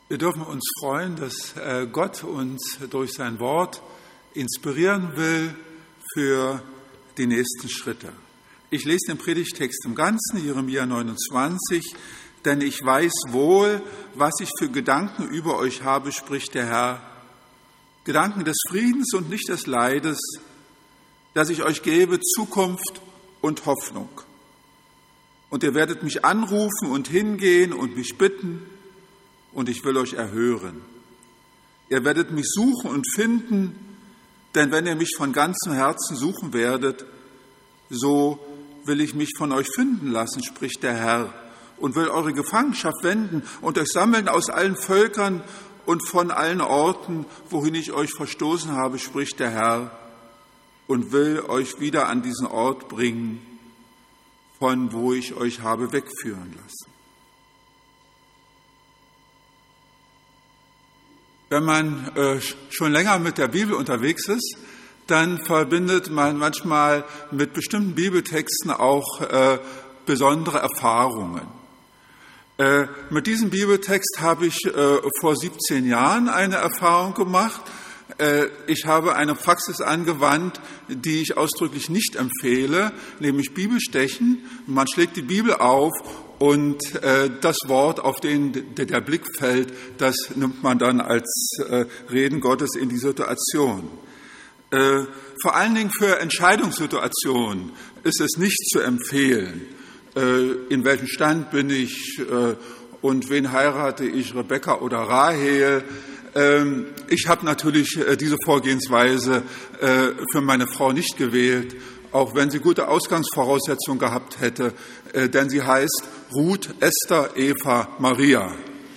Wir dürfen uns freuen, dass Gott uns durch sein Wort inspirieren will für die nächsten Schritte. Ich lese den Predigtext im Ganzen, Jeremia 29, denn ich weiß wohl, was ich für Gedanken über euch habe, spricht der Herr. Gedanken des Friedens und nicht des Leides, dass ich euch gebe Zukunft und Hoffnung. Und ihr werdet mich anrufen und hingehen und mich bitten, und ich will euch erhören. Ihr werdet mich suchen und finden, denn wenn ihr mich von ganzem Herzen suchen werdet, so will ich mich von euch finden lassen, spricht der Herr, und will eure Gefangenschaft wenden und euch sammeln aus allen Völkern und von allen Orten, wohin ich euch verstoßen habe, spricht der Herr, und will euch wieder an diesen Ort bringen, von wo ich euch habe wegführen lassen. Wenn man schon länger mit der Bibel unterwegs ist, dann verbindet man manchmal mit bestimmten Bibeltexten auch besondere Erfahrungen. Mit diesem Bibeltext habe ich vor 17 Jahren eine Erfahrung gemacht. Ich habe eine Praxis angewandt, die ich ausdrücklich nicht empfehle, nämlich Bibelstechen. Man schlägt die Bibel auf und das Wort, auf den der Blick fällt, das nimmt man dann als Reden Gottes in die Situation. Vor allen Dingen für Entscheidungssituationen ist es nicht zu empfehlen. In welchem Stand bin ich und wen heirate ich, Rebekka oder Rahel? Ich habe natürlich diese Vorgehensweise für meine Frau nicht gewählt, auch wenn sie gute Ausgangsvoraussetzungen gehabt hätte, denn sie heißt Ruth, Esther, Eva, Maria.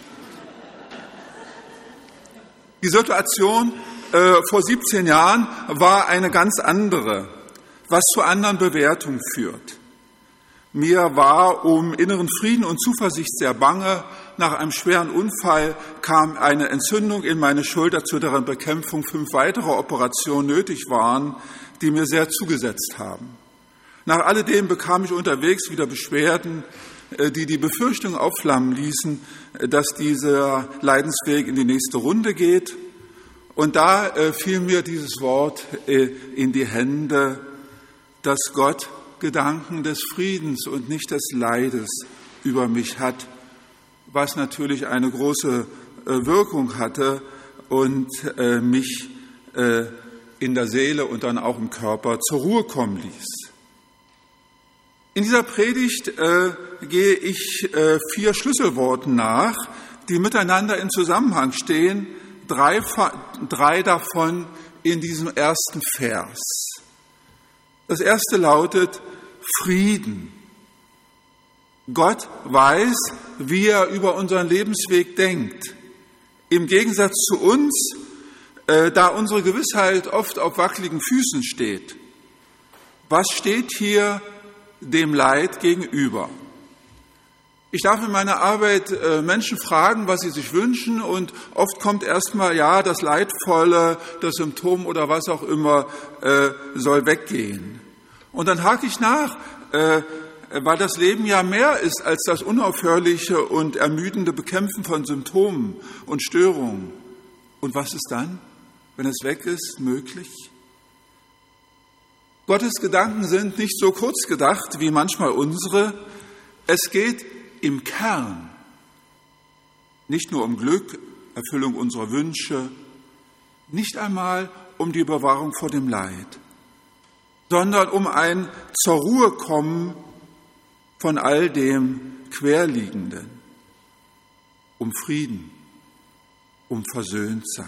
Die Situation vor 17 Jahren war eine ganz andere, was zu anderen Bewertungen führt. Mir war um inneren Frieden und Zuversicht sehr bange. Nach einem schweren Unfall kam eine Entzündung in meine Schulter, zu deren Bekämpfung 5 weitere Operationen nötig waren, die mir sehr zugesetzt haben. Nach alledem bekam ich unterwegs wieder Beschwerden, die Befürchtung aufflammen ließen, dass dieser Leidensweg in die nächste Runde geht. Und da fiel mir dieses Wort in die Hände, dass Gott Gedanken des Friedens und nicht des Leides über mich hat, was natürlich eine große Wirkung hatte und mich in der Seele und dann auch im Körper zur Ruhe kommen ließ. In dieser Predigt gehe ich 4 Schlüsselworten nach, die miteinander in Zusammenhang stehen, 3 davon in diesem ersten Vers. Das erste lautet Frieden. Gott weiß, wie er über unseren Lebensweg denkt. Im Gegensatz zu uns, da unsere Gewissheit oft auf wackeligen Füßen steht. Was steht hier dem Leid gegenüber? Ich darf in meiner Arbeit Menschen fragen, was sie sich wünschen, und oft kommt erstmal, ja, das Leidvolle, das Symptom oder was auch immer soll weggehen. Und dann hake ich nach, weil das Leben ja mehr ist als das unaufhörliche und ermüdende Bekämpfen von Symptomen und Störungen. Und was ist dann, wenn es weg ist, möglich? Gottes Gedanken sind nicht so kurz gedacht wie manchmal unsere. Es geht im Kern nicht nur um Glück, Erfüllung unserer Wünsche, nicht einmal um die Bewahrung vor dem Leid, sondern um ein zur Ruhe kommen von all dem Querliegenden, um Frieden, um Versöhntsein.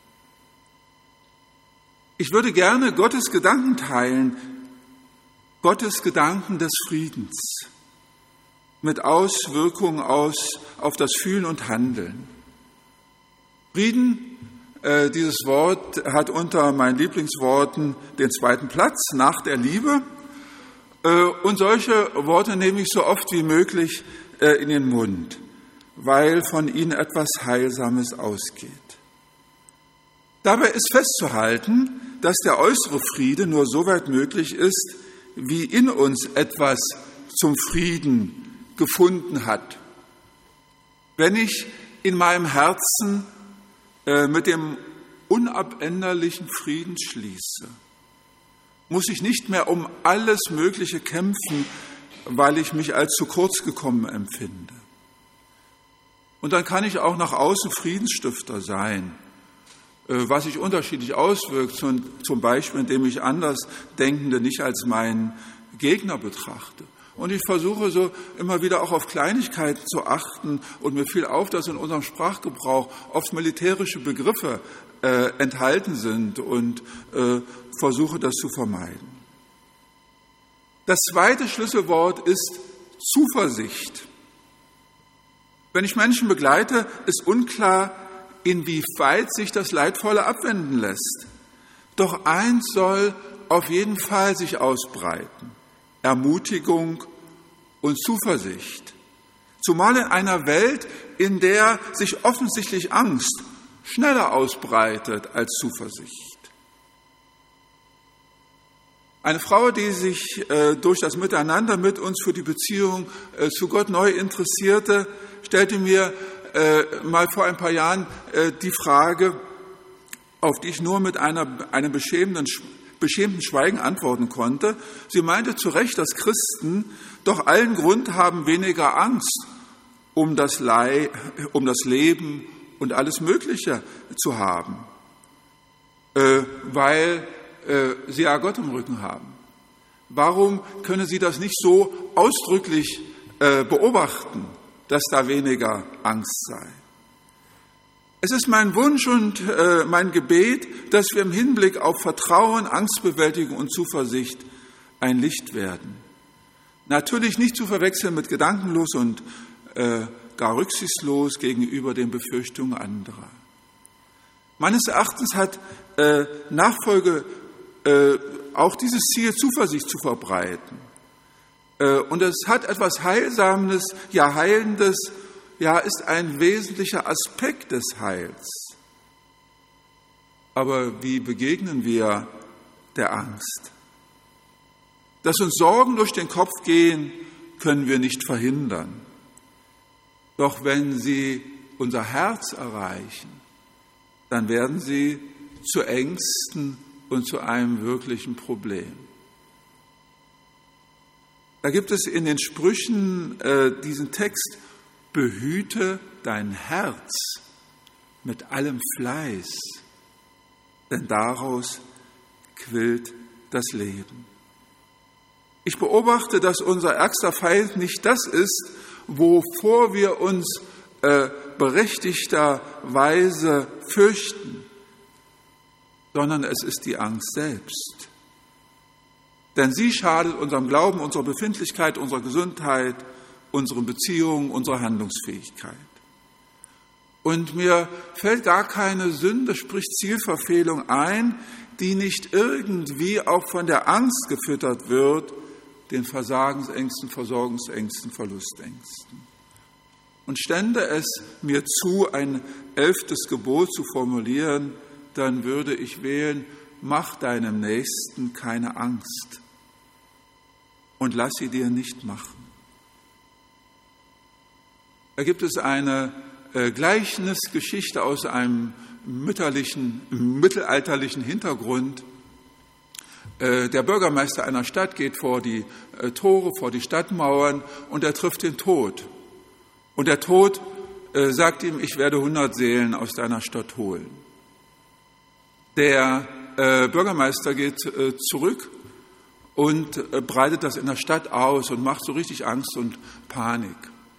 Ich würde gerne Gottes Gedanken teilen, Gottes Gedanken des Friedens, mit Auswirkungen auf das Fühlen und Handeln. Frieden, dieses Wort hat unter meinen Lieblingsworten den 2. Platz nach der Liebe. Und solche Worte nehme ich so oft wie möglich in den Mund, weil von ihnen etwas Heilsames ausgeht. Dabei ist festzuhalten, dass der äußere Friede nur so weit möglich ist, wie in uns etwas zum Frieden gefunden hat. Wenn ich in meinem Herzen mit dem unabänderlichen Frieden schließe, muss ich nicht mehr um alles Mögliche kämpfen, weil ich mich als zu kurz gekommen empfinde. Und dann kann ich auch nach außen Friedensstifter sein, was sich unterschiedlich auswirkt, zum Beispiel, indem ich Andersdenkende nicht als meinen Gegner betrachte. Und ich versuche so immer wieder auch auf Kleinigkeiten zu achten, und mir fiel auf, dass in unserem Sprachgebrauch oft militärische Begriffe enthalten sind, und versuche das zu vermeiden. Das zweite Schlüsselwort ist Zuversicht. Wenn ich Menschen begleite, ist unklar, inwieweit sich das Leidvolle abwenden lässt. Doch eins soll auf jeden Fall sich ausbreiten: Ermutigung und Zuversicht. Zumal in einer Welt, in der sich offensichtlich Angst schneller ausbreitet als Zuversicht. Eine Frau, die sich durch das Miteinander mit uns für die Beziehung zu Gott neu interessierte, stellte mir mal vor ein paar Jahren die Frage, auf die ich nur mit einem beschämenden Schweigen antworten konnte. Sie meinte zu Recht, dass Christen doch allen Grund haben, weniger Angst um das Leben und alles Mögliche zu haben, weil sie ja Gott im Rücken haben. Warum können sie das nicht so ausdrücklich beobachten, dass da weniger Angst sei? Es ist mein Wunsch und mein Gebet, dass wir im Hinblick auf Vertrauen, Angstbewältigung und Zuversicht ein Licht werden. Natürlich nicht zu verwechseln mit gedankenlos und gar rücksichtslos gegenüber den Befürchtungen anderer. Meines Erachtens hat Nachfolge auch dieses Ziel, Zuversicht zu verbreiten. Und es hat etwas Heilsames, ja Heilendes, ja ist ein wesentlicher Aspekt des Heils. Aber wie begegnen wir der Angst? Dass uns Sorgen durch den Kopf gehen, können wir nicht verhindern. Doch wenn sie unser Herz erreichen, dann werden sie zu Ängsten und zu einem wirklichen Problem. Da gibt es in den Sprüchen diesen Text: Behüte dein Herz mit allem Fleiß, denn daraus quillt das Leben. Ich beobachte, dass unser ärgster Feind nicht das ist, wovor wir uns berechtigterweise fürchten, sondern es ist die Angst selbst. Denn sie schadet unserem Glauben, unserer Befindlichkeit, unserer Gesundheit, unseren Beziehungen, unserer Handlungsfähigkeit. Und mir fällt gar keine Sünde, sprich Zielverfehlung ein, die nicht irgendwie auch von der Angst gefüttert wird, den Versagensängsten, Versorgungsängsten, Verlustängsten. Und stände es mir zu, ein 11. Gebot zu formulieren, dann würde ich wählen: Mach deinem Nächsten keine Angst und lass sie dir nicht machen. Da gibt es eine Gleichnisgeschichte aus einem mittelalterlichen Hintergrund. Der Bürgermeister einer Stadt geht vor die Tore, vor die Stadtmauern, und er trifft den Tod. Und der Tod sagt ihm: Ich werde 100 Seelen aus deiner Stadt holen. Der Bürgermeister geht zurück und breitet das in der Stadt aus und macht so richtig Angst und Panik.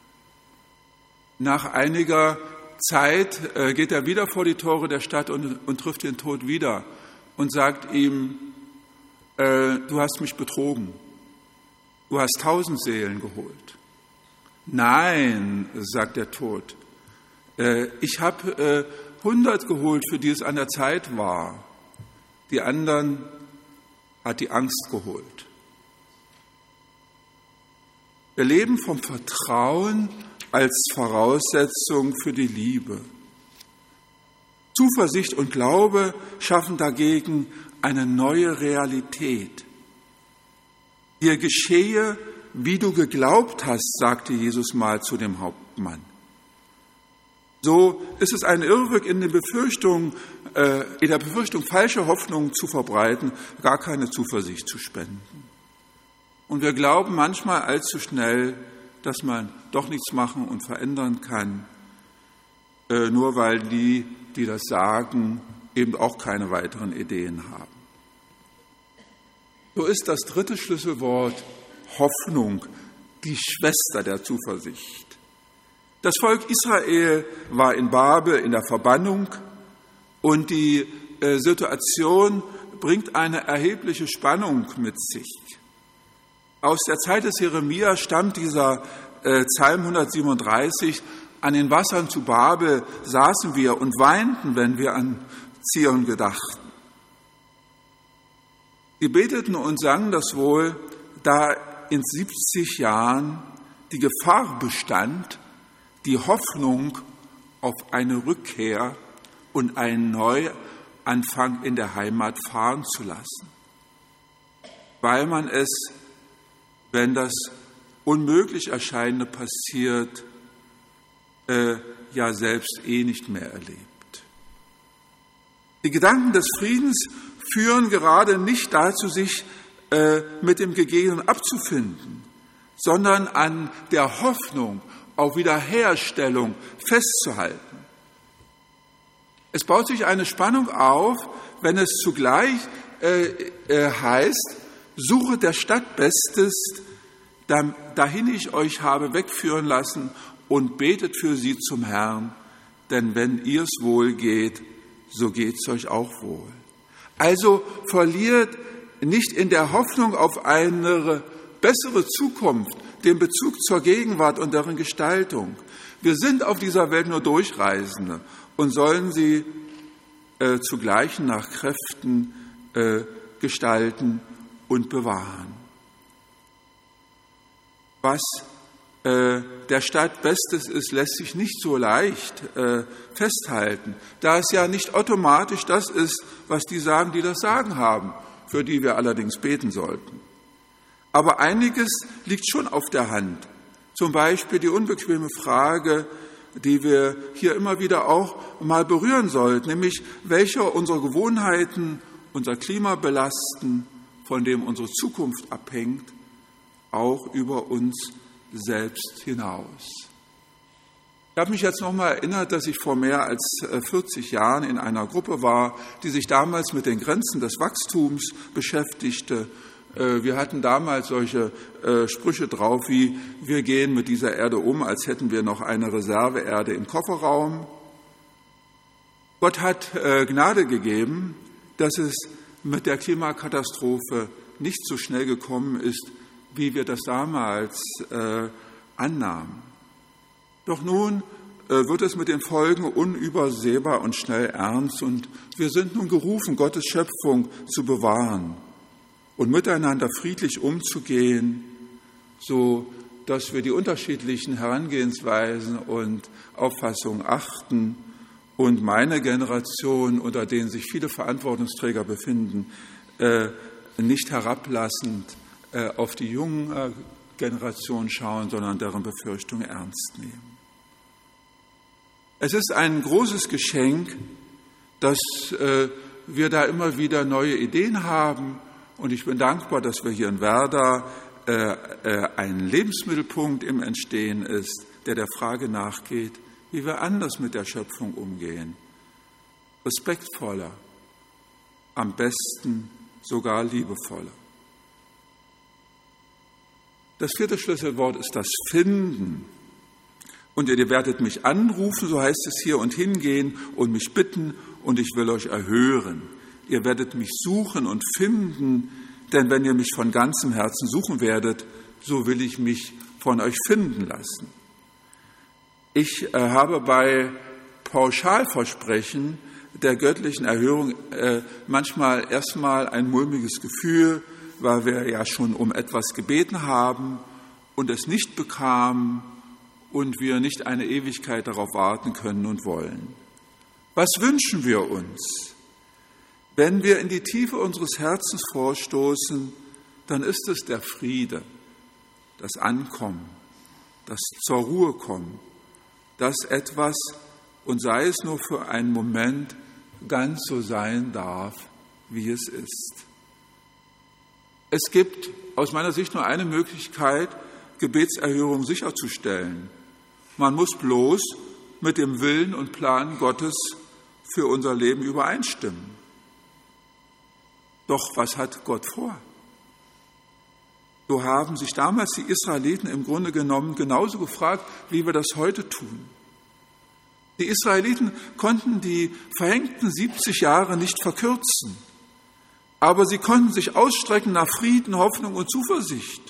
Nach einiger Zeit geht er wieder vor die Tore der Stadt und trifft den Tod wieder und sagt ihm: Du hast mich betrogen. Du hast 1000 Seelen geholt. Nein, sagt der Tod. Ich habe 100 geholt, für die es an der Zeit war. Die anderen hat die Angst geholt. Wir leben vom Vertrauen als Voraussetzung für die Liebe. Zuversicht und Glaube schaffen dagegen eine neue Realität. Dir geschehe, wie du geglaubt hast, sagte Jesus mal zu dem Hauptmann. so ist es ein Irrweg in der Befürchtung, falsche Hoffnungen zu verbreiten, gar keine Zuversicht zu spenden. Und wir glauben manchmal allzu schnell, dass man doch nichts machen und verändern kann, nur weil die das sagen, eben auch keine weiteren Ideen haben. So ist das dritte Schlüsselwort Hoffnung, die Schwester der Zuversicht. Das Volk Israel war in Babel in der Verbannung und die Situation bringt eine erhebliche Spannung mit sich. Aus der Zeit des Jeremia stammt dieser Psalm 137, an den Wassern zu Babel saßen wir und weinten, wenn wir an Zion gedachten. Sie beteten und sangen das wohl, da in 70 Jahren die Gefahr bestand, die Hoffnung auf eine Rückkehr und einen Neuanfang in der Heimat fahren zu lassen, weil man es, wenn das unmöglich Erscheinende passiert, ja selbst nicht mehr erlebt. Die Gedanken des Friedens führen gerade nicht dazu, sich mit dem Gegebenen abzufinden, sondern an der Hoffnung auf Wiederherstellung festzuhalten. Es baut sich eine Spannung auf, wenn es zugleich heißt, suche der Stadt Bestes, dahin ich euch habe wegführen lassen, und betet für sie zum Herrn, denn wenn ihr's wohl geht, so geht's euch auch wohl. Also verliert nicht in der Hoffnung auf eine bessere Zukunft den Bezug zur Gegenwart und deren Gestaltung. Wir sind auf dieser Welt nur Durchreisende und sollen sie zugleich nach Kräften gestalten und bewahren. Was der Stadt Bestes ist, lässt sich nicht so leicht festhalten, da es ja nicht automatisch das ist, was die sagen, die das Sagen haben, für die wir allerdings beten sollten. Aber einiges liegt schon auf der Hand. Zum Beispiel die unbequeme Frage, die wir hier immer wieder auch mal berühren sollten, nämlich welche unserer Gewohnheiten unser Klima belasten, von dem unsere Zukunft abhängt, auch über uns selbst hinaus. Ich habe mich jetzt noch mal erinnert, dass ich vor mehr als 40 Jahren in einer Gruppe war, die sich damals mit den Grenzen des Wachstums beschäftigte. Wir hatten damals solche Sprüche drauf wie, wir gehen mit dieser Erde um, als hätten wir noch eine Reserveerde im Kofferraum. Gott hat Gnade gegeben, dass es mit der Klimakatastrophe nicht so schnell gekommen ist, wie wir das damals annahmen. Doch nun wird es mit den Folgen unübersehbar und schnell ernst und wir sind nun gerufen, Gottes Schöpfung zu bewahren und miteinander friedlich umzugehen, so dass wir die unterschiedlichen Herangehensweisen und Auffassungen achten und meine Generation, unter denen sich viele Verantwortungsträger befinden, nicht herablassend auf die jungen Generationen schauen, sondern deren Befürchtungen ernst nehmen. Es ist ein großes Geschenk, dass wir da immer wieder neue Ideen haben und ich bin dankbar, dass wir hier in Werder ein Lebensmittelpunkt im Entstehen ist, der der Frage nachgeht, wie wir anders mit der Schöpfung umgehen. Respektvoller, am besten sogar liebevoller. Das vierte Schlüsselwort ist das Finden. Und ihr werdet mich anrufen, so heißt es hier, und hingehen und mich bitten, und ich will euch erhören. Ihr werdet mich suchen und finden, denn wenn ihr mich von ganzem Herzen suchen werdet, so will ich mich von euch finden lassen. Ich habe bei Pauschalversprechen der göttlichen Erhörung manchmal erstmal ein mulmiges Gefühl, weil wir ja schon um etwas gebeten haben und es nicht bekamen und wir nicht eine Ewigkeit darauf warten können und wollen. Was wünschen wir uns? Wenn wir in die Tiefe unseres Herzens vorstoßen, dann ist es der Friede, das Ankommen, das zur Ruhe kommen, das etwas und sei es nur für einen Moment, ganz so sein darf, wie es ist. Es gibt aus meiner Sicht nur eine Möglichkeit, Gebetserhörung sicherzustellen. Man muss bloß mit dem Willen und Plan Gottes für unser Leben übereinstimmen. Doch was hat Gott vor? So haben sich damals die Israeliten im Grunde genommen genauso gefragt, wie wir das heute tun. Die Israeliten konnten die verhängten 70 Jahre nicht verkürzen, aber sie konnten sich ausstrecken nach Frieden, Hoffnung und Zuversicht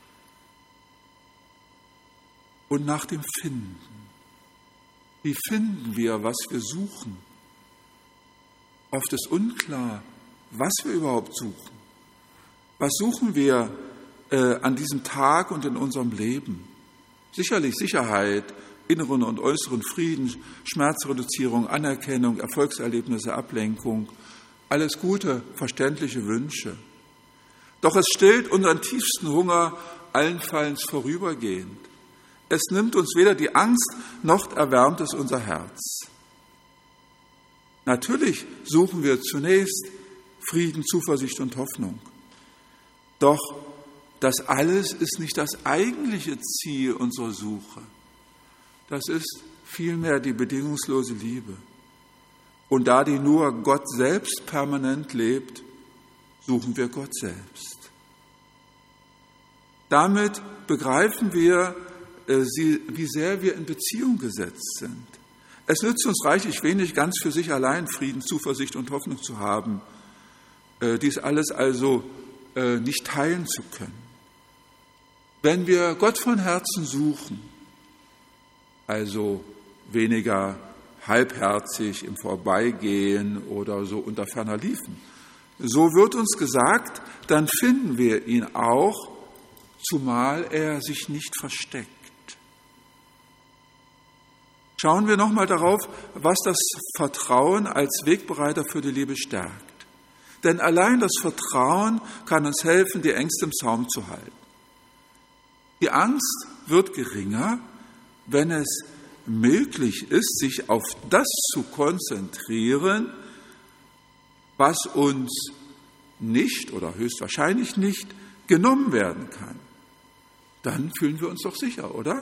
und nach dem Finden. Wie finden wir, was wir suchen? Oft ist unklar, was wir überhaupt suchen. Was suchen wir an diesem Tag und in unserem Leben? Sicherlich Sicherheit, inneren und äußeren Frieden, Schmerzreduzierung, Anerkennung, Erfolgserlebnisse, Ablenkung, alles gute, verständliche Wünsche. Doch es stillt unseren tiefsten Hunger allenfalls vorübergehend. Es nimmt uns weder die Angst, noch erwärmt es unser Herz. Natürlich suchen wir zunächst Frieden, Zuversicht und Hoffnung. Doch das alles ist nicht das eigentliche Ziel unserer Suche. Das ist vielmehr die bedingungslose Liebe. Und da die nur Gott selbst permanent lebt, suchen wir Gott selbst. Damit begreifen wir, wie sehr wir in Beziehung gesetzt sind. Es nützt uns reichlich wenig, ganz für sich allein Frieden, Zuversicht und Hoffnung zu haben, dies alles also nicht teilen zu können. Wenn wir Gott von Herzen suchen, also weniger halbherzig im Vorbeigehen oder so unter ferner Liefen, so wird uns gesagt, dann finden wir ihn auch, zumal er sich nicht versteckt. Schauen wir nochmal darauf, was das Vertrauen als Wegbereiter für die Liebe stärkt. Denn allein das Vertrauen kann uns helfen, die Ängste im Zaum zu halten. Die Angst wird geringer, wenn es möglich ist, sich auf das zu konzentrieren, was uns nicht oder höchstwahrscheinlich nicht genommen werden kann. Dann fühlen wir uns doch sicher, oder?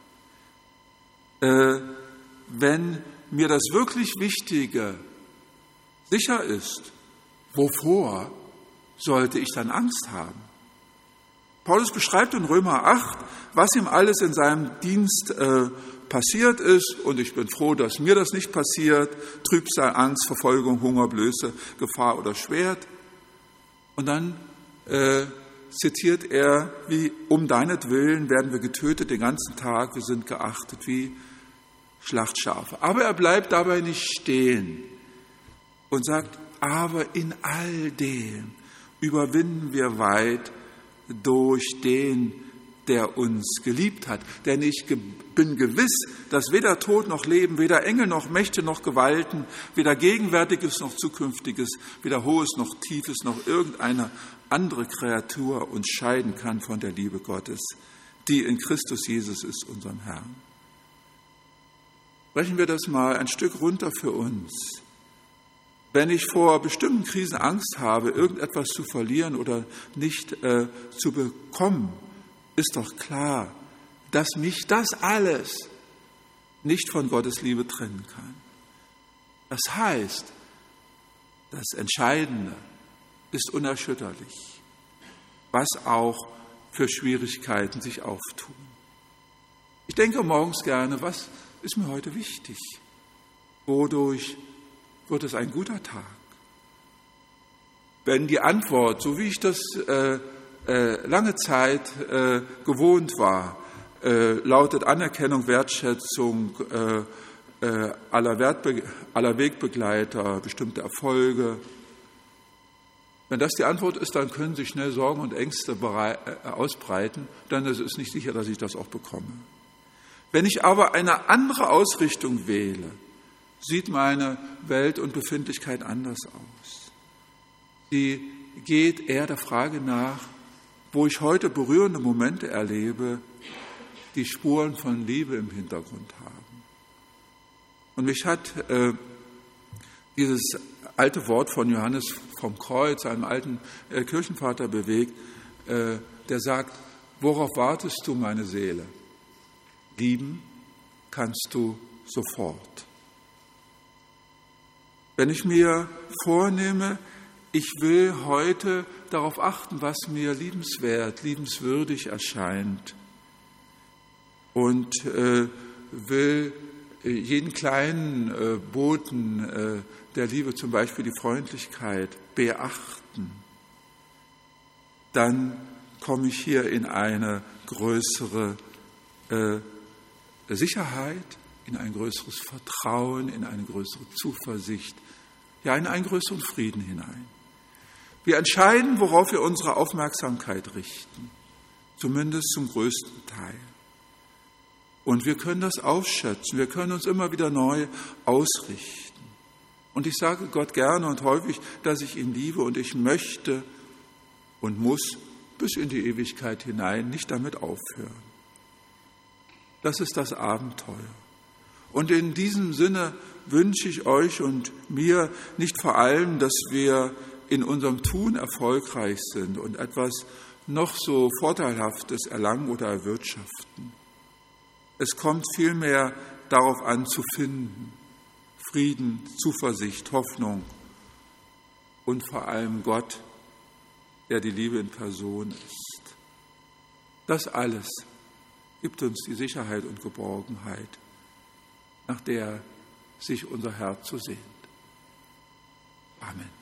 Wenn mir das wirklich Wichtige sicher ist, wovor sollte ich dann Angst haben? Paulus beschreibt in Römer 8, was ihm alles in seinem Dienst passiert ist, und ich bin froh, dass mir das nicht passiert: Trübsal, Angst, Verfolgung, Hunger, Blöße, Gefahr oder Schwert. Und dann zitiert er, wie um deinetwillen werden wir getötet den ganzen Tag, wir sind geachtet wie Schlachtschafe. Aber er bleibt dabei nicht stehen und sagt, aber in all dem überwinden wir weit durch den, der uns geliebt hat. Denn ich bin gewiss, dass weder Tod noch Leben, weder Engel noch Mächte noch Gewalten, weder Gegenwärtiges noch Zukünftiges, weder Hohes noch Tiefes noch irgendeine andere Kreatur uns scheiden kann von der Liebe Gottes, die in Christus Jesus ist, unserem Herrn. Brechen wir das mal ein Stück runter für uns. Wenn ich vor bestimmten Krisen Angst habe, irgendetwas zu verlieren oder nicht zu bekommen, ist doch klar, dass mich das alles nicht von Gottes Liebe trennen kann. Das heißt, das Entscheidende ist unerschütterlich, was auch für Schwierigkeiten sich auftun. Ich denke morgens gerne, was ist mir heute wichtig? Wodurch wird es ein guter Tag? Wenn die Antwort, so wie ich das lange Zeit gewohnt war, lautet Anerkennung, Wertschätzung aller Wegbegleiter, bestimmte Erfolge. Wenn das die Antwort ist, dann können sich schnell Sorgen und Ängste ausbreiten, dann ist es nicht sicher, dass ich das auch bekomme. Wenn ich aber eine andere Ausrichtung wähle, sieht meine Welt und Befindlichkeit anders aus. Sie geht eher der Frage nach, wo ich heute berührende Momente erlebe, die Spuren von Liebe im Hintergrund haben. Und mich hat dieses alte Wort von Johannes vom Kreuz, einem alten Kirchenvater, bewegt, der sagt: Worauf wartest du, meine Seele? Lieben kannst du sofort. Wenn ich mir vornehme, ich will heute darauf achten, was mir liebenswert, liebenswürdig erscheint, und will jeden kleinen Boten der Liebe, zum Beispiel die Freundlichkeit, beachten, dann komme ich hier in eine größere Sicherheit, in ein größeres Vertrauen, in eine größere Zuversicht, ja, in einen größeren Frieden hinein. Wir entscheiden, worauf wir unsere Aufmerksamkeit richten, zumindest zum größten Teil. Und wir können das ausschätzen, wir können uns immer wieder neu ausrichten. Und ich sage Gott gerne und häufig, dass ich ihn liebe, und ich möchte und muss bis in die Ewigkeit hinein nicht damit aufhören. Das ist das Abenteuer. Und in diesem Sinne wünsche ich euch und mir nicht vor allem, dass wir in unserem Tun erfolgreich sind und etwas noch so Vorteilhaftes erlangen oder erwirtschaften. Es kommt vielmehr darauf an, zu finden: Frieden, Zuversicht, Hoffnung und vor allem Gott, der die Liebe in Person ist. Das alles gibt uns die Sicherheit und Geborgenheit, nach der sich unser Herz so sehnt. Amen.